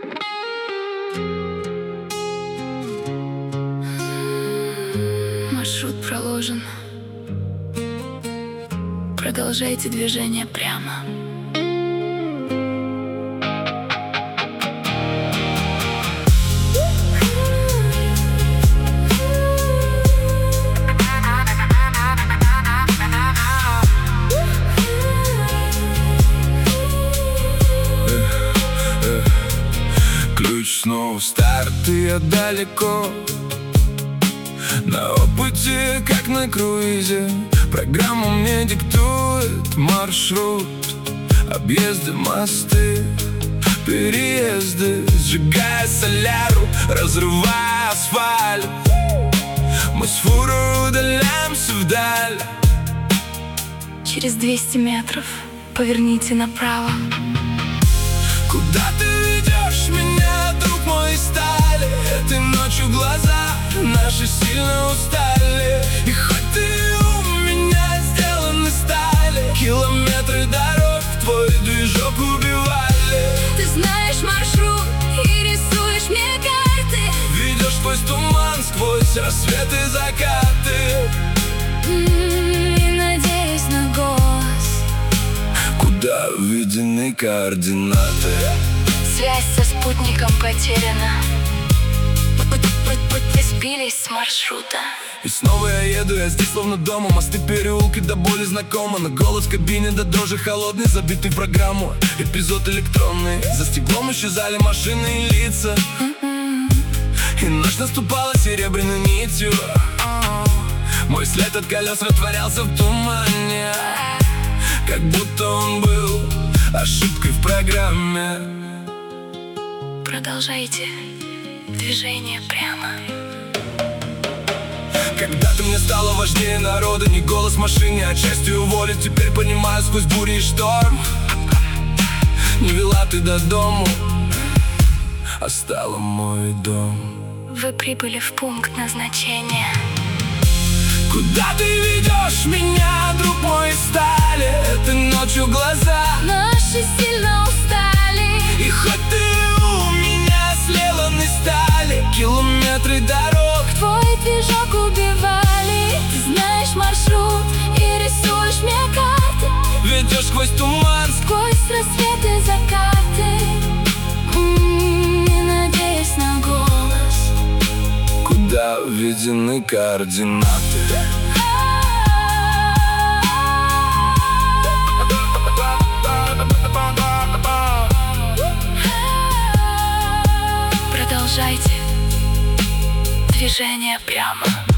Маршрут проложен. Продолжайте движение прямо. Ключ снова в старт, и я далеко. На опыте, как на круизе. Программа мне диктует маршрут. Объезды, мосты, переезды, сжигая соляру, разрывая асфальт. Мы с фурой удаляемся вдаль. Через 200 метров поверните направо. Куда ты ведешь меня, друг мой, из стали? Этой ночью глаза наши сильно устали. И хоть ты у меня сделан из стали, километры дорог твой движок убивали. Ты знаешь маршрут и рисуешь мне карты. Ведешь сквозь туман, сквозь рассветы, закаты. И надеюсь на голос. Куда введены координаты? Связь со спутником потеряна. Мы сбились с маршрута. И снова я еду, я здесь словно дома. Мосты, переулки до боли знакомо. На голос в кабине до дрожи холодный, забитый в программу. Эпизод электронный. За стеклом исчезали машины и лица. И ночь наступала серебряной нитью. Мой след от колес растворялся в тумане, как будто он был ошибкой в программе. Продолжайте движение прямо. Когда-то мне стало важнее народа, не голос в машине, а частью воли. Теперь понимаю сквозь бури и шторм. Не вела ты до дому, а стала мой дом. Вы прибыли в пункт назначения. Куда ты ведешь меня, друг мой, из стали? Этой ночью глаза Наши сильно устали. И хоть ты у меня сделан из стали, километры дорог Твой движок убивали. Ты знаешь маршрут и рисуешь мне карты. ведешь сквозь туман, Сквозь рассветы, закаты. Не надеюсь на голос. куда введены координаты. Продолжайте движение прямо.